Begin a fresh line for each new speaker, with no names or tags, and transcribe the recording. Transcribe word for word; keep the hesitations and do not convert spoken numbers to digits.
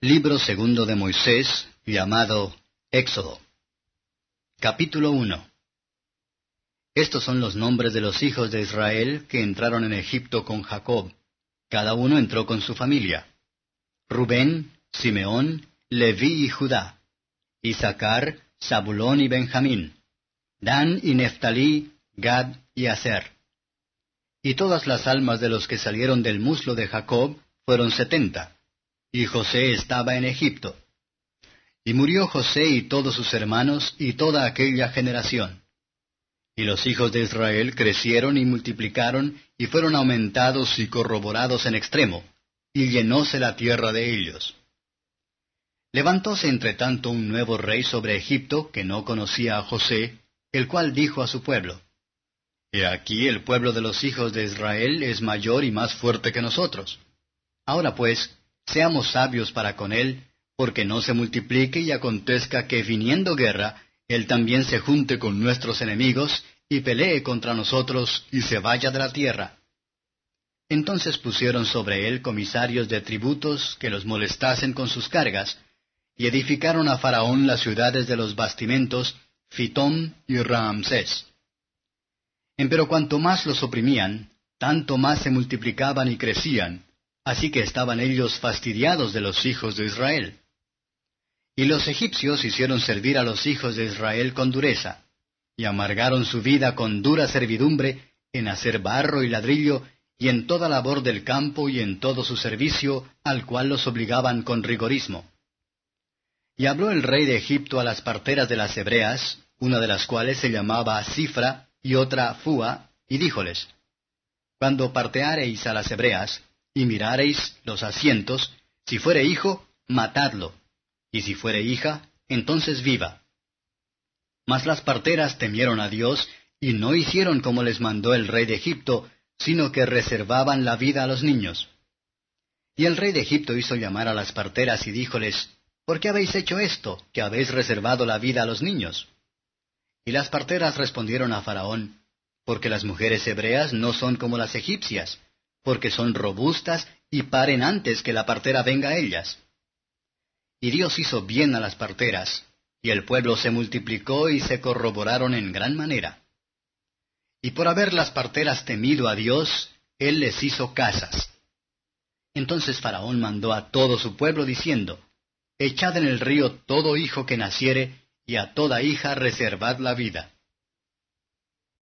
Libro segundo de Moisés, llamado Éxodo. Capítulo uno. Estos son los nombres de los hijos de Israel que entraron en Egipto con Jacob. Cada uno entró con su familia: Rubén, Simeón, Leví y Judá; Isaacar, Zabulón y Benjamín; Dan y Neftalí, Gad y Aser. Y todas las almas de los que salieron del muslo de Jacob fueron setenta. Y José estaba en Egipto. Y murió José y todos sus hermanos y toda aquella generación. Y los hijos de Israel crecieron y multiplicaron, y fueron aumentados y corroborados en extremo, y llenóse la tierra de ellos. Levantóse entre tanto un nuevo rey sobre Egipto, que no conocía a José, el cual dijo a su pueblo: He aquí el pueblo de los hijos de Israel es mayor y más fuerte que nosotros. Ahora pues, seamos sabios para con él, porque no se multiplique y acontezca que, viniendo guerra, él también se junte con nuestros enemigos, y pelee contra nosotros, y se vaya de la tierra. Entonces pusieron sobre él comisarios de tributos, que los molestasen con sus cargas, y edificaron a Faraón las ciudades de los bastimentos, Fitón y Raamsés. Empero cuanto más los oprimían, tanto más se multiplicaban y crecían, así que estaban ellos fastidiados de los hijos de Israel. Y los egipcios hicieron servir a los hijos de Israel con dureza, y amargaron su vida con dura servidumbre, en hacer barro y ladrillo, y en toda labor del campo y en todo su servicio, al cual los obligaban con rigorismo. Y habló el rey de Egipto a las parteras de las hebreas, una de las cuales se llamaba Sifra, y otra Fua, y díjoles: Cuando parteareis a las hebreas, y mirareis los asientos, si fuere hijo, matadlo, y si fuere hija, entonces viva. Mas las parteras temieron a Dios, y no hicieron como les mandó el rey de Egipto, sino que reservaban la vida a los niños. Y el rey de Egipto hizo llamar a las parteras, y díjoles: ¿Por qué habéis hecho esto, que habéis reservado la vida a los niños? Y las parteras respondieron a Faraón: Porque las mujeres hebreas no son como las egipcias, porque son robustas y paren antes que la partera venga a ellas. Y Dios hizo bien a las parteras, y el pueblo se multiplicó y se corroboraron en gran manera. Y por haber las parteras temido a Dios, Él les hizo casas. Entonces Faraón mandó a todo su pueblo diciendo: Echad en el río todo hijo que naciere, y a toda hija reservad la vida.